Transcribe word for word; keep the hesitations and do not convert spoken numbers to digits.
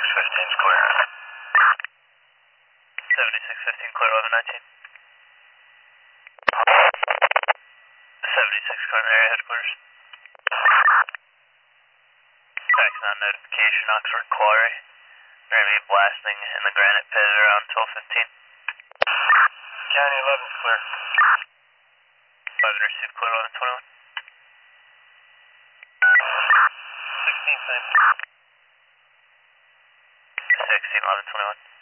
fifteen is clear. seventy-six fifteen clear, eleven nineteen. seventy-six current area headquarters. Faxing on notification, Oxford Quarry. They're going to be blasting in the granite pit at around twelve fifteen. County eleven is clear. five received clear, eleven twenty-one. sixteen, same. sixteen, eleven twenty-one.